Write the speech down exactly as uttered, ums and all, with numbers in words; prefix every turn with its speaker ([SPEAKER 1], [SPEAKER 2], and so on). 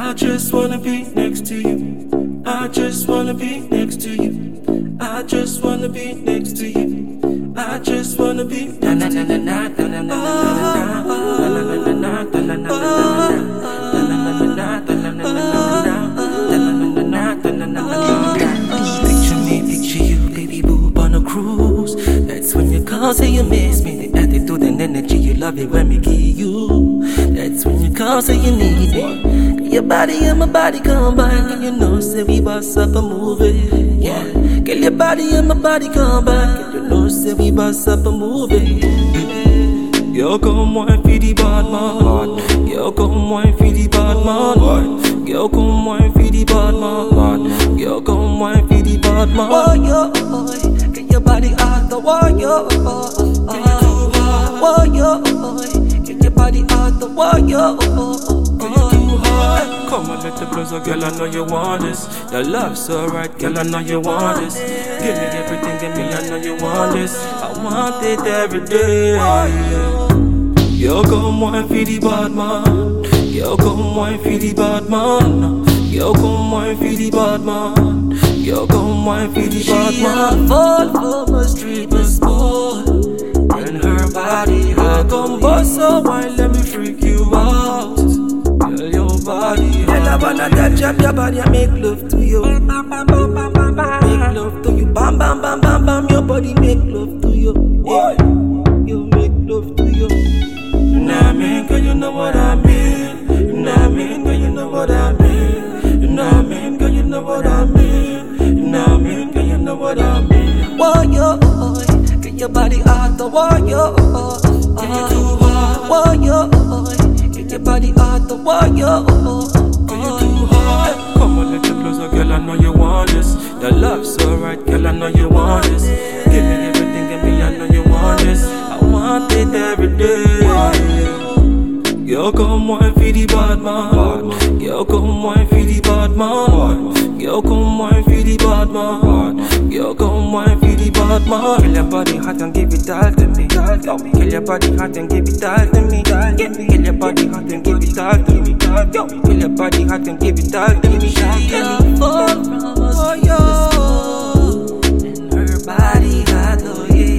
[SPEAKER 1] I just wanna be next to you. I just wanna be next to you. I just wanna be next to you. I just wanna be next to you. Picture me, picture you, baby boo, on a cruise. That's when you call, say you miss me. The attitude and energy, you love it when we give you. That's when you call, say you need me. Your body and my body combine, and you know, say we bust up a movie. Yeah, get your body and my body combine, and you know, say we bust up a movie. Girl, come wine for the bad man. Girl, come wine for the bad man. Girl, come wine for the bad man. Girl, come wine for the bad man. Oh, yo, get your body out the wall, yo. Oh, yo, get your body out the wall, yo. Come on, little closer, girl, I know you want this. The love's so right, girl, I know you want this. Give me everything, give me, I know you want this. I want it every day. Yo, come wine for the bad man. Yo, come wine for the bad man. Yo, come wine for the bad man. Yo, come wine for the bad man. She fall for my street, Miss Ball. And her body, I come bust so wine, let me freak you out. Girl, your body, and I wanna touch up your body and make love to you. Make love to you, bam bam bam bam bam. Your body make love to you. Yeah. You make love to you. Nah, man, girl, you know what I mean. Nah, man, girl, you know what I mean. Nah, man, girl, you know what I mean. Nah, man, girl, you know what I mean. Whoa, yo, get your body out the wall, yo. Get you too hard. Whoa, yo, get your body out the wall, yo. Get you too hard. Come on, little closer, girl, I know you want this. The love's so right, girl, I know you want this. Give me everything, give me, I know you want this. I want it every day. Girl, come wine for the bad man. Girl, come wine for the bad man. Girl, come wine for the bad man. Girl, come wine for the bad man. Kill your body hot and give it all to me. Kill your body hot and give it all to me. Kill your body hot and give it all to me. Kill your body hot and give it all to me. She fall from a street, and her body hot, oh yeah.